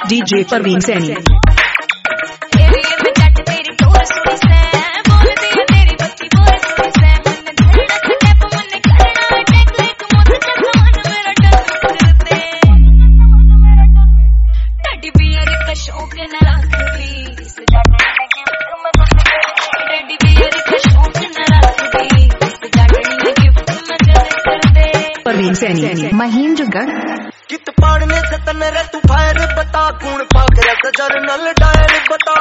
DJ Parveen Saini. Parveen Saini Mahendragarh कित पाड़ने से तन रे तू फायर बता कौन पागल सजर नल डायल बता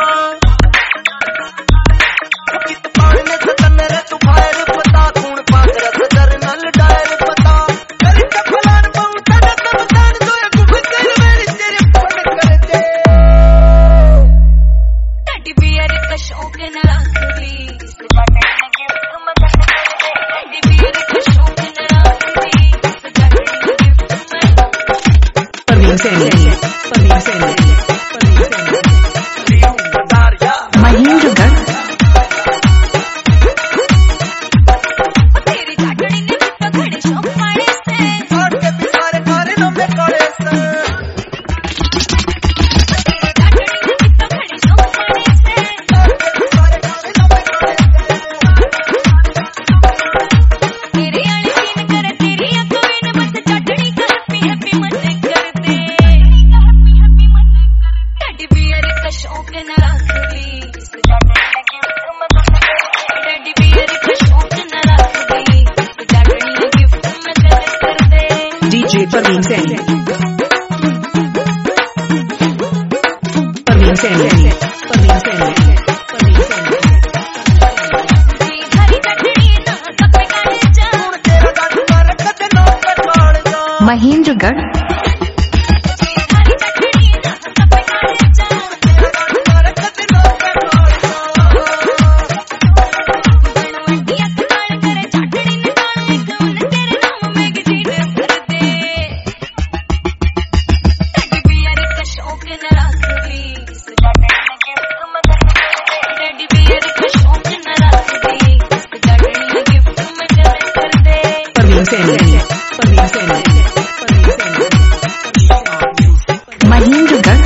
कित पाड़ने से तन रे तू फायर बता कौन पागल सजर नल डायल बता तेरी टपलान बहुत तन तन जो ये गुफर मेरी तेरे पन कर दे टेडी बियर का शौक न रख प्लीज बाटे न गिफ्ट मत दे टेडी बियर का शौक न रख परवीन सैनी महेंद्रगढ़ DJ परवीन सैनी परवीन सैनी परवीन सैनी महेंद्रगढ़ महेंद्रगढ़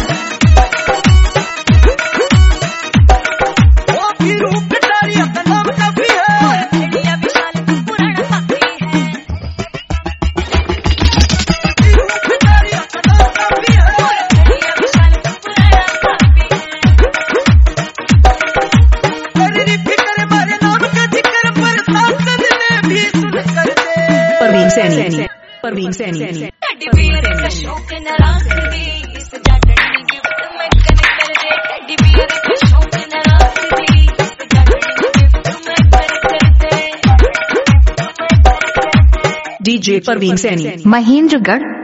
परवीन सैनी परवीन सैनी DJ परवीन सैनी महेंद्रगढ़